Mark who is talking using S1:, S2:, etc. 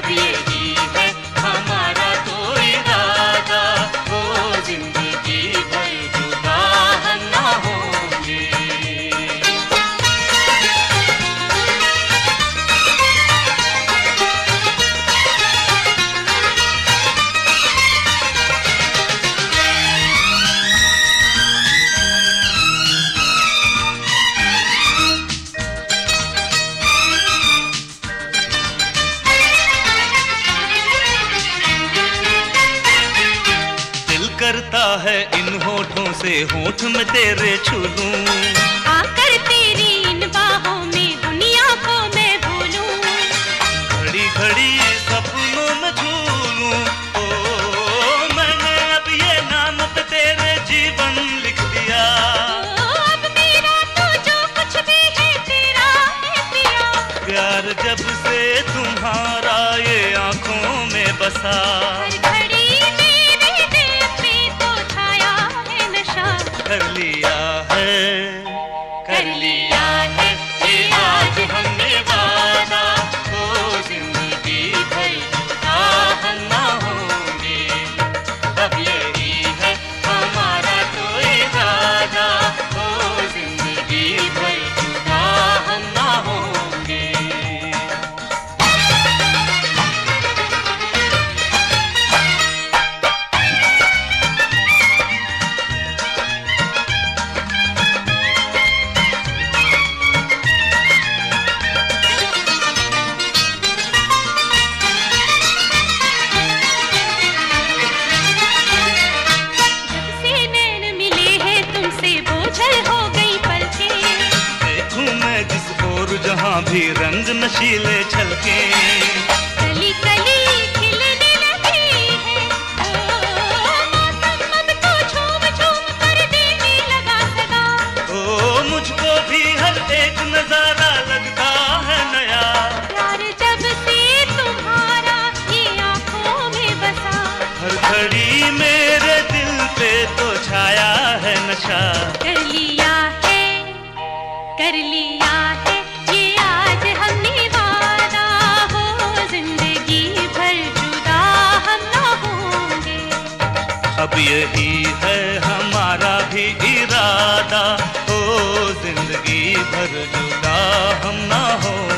S1: अब यही है हमारा तो इरादा, ओ जिंदगी भर जुदा हम ना होंगे।
S2: करता है इन होठों से होठ में तेरे छू लूं,
S3: आकर तेरी इन बाहों में दुनिया को मैं भूलूं,
S2: घड़ी घड़ी सपनों में झूलूं। ओ मैंने अब ये नाम पे तेरे जीवन लिख दिया,
S3: अब मेरा तो जो कुछ भी है तेरा है पिया।
S2: प्यार जब से तुम्हारा ये आंखों में बसा, कर लिया
S1: है ये आज हमने वादा, ओ जिंदगी भर जुदा हम ना होंगे। अब यही है हमारा तो इरादा, ओ जिंदगी भर जुदा हम ना होंगे।
S2: जहाँ भी रंग नशीले छलके,
S3: कली कली खिलने लगी है, मौसम अब तो झूम झूम कर देने लगा सदा।
S2: ओ मुझको भी हर एक नजारा लगता है नया,
S3: प्यार जब से तुम्हारा ये आंखों में बसा,
S2: हर घड़ी मेरे दिल पे तो छाया है नशा।
S3: कर लिया है ये आज हमने वादा, हो जिंदगी भर जुदा हम ना होंगे।
S2: अब यही है हमारा भी इरादा, ओ जिंदगी भर जुदा हम ना होंगे।